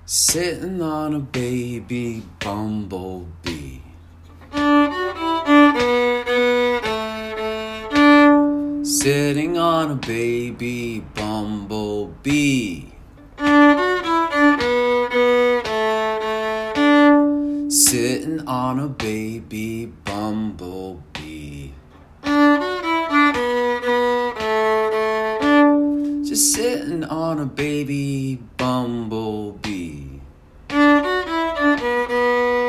Sitting on a baby bumblebee. Sitting on a baby bumblebee. Sitting on a baby bumblebee. Just sitting on a baby bumblebee.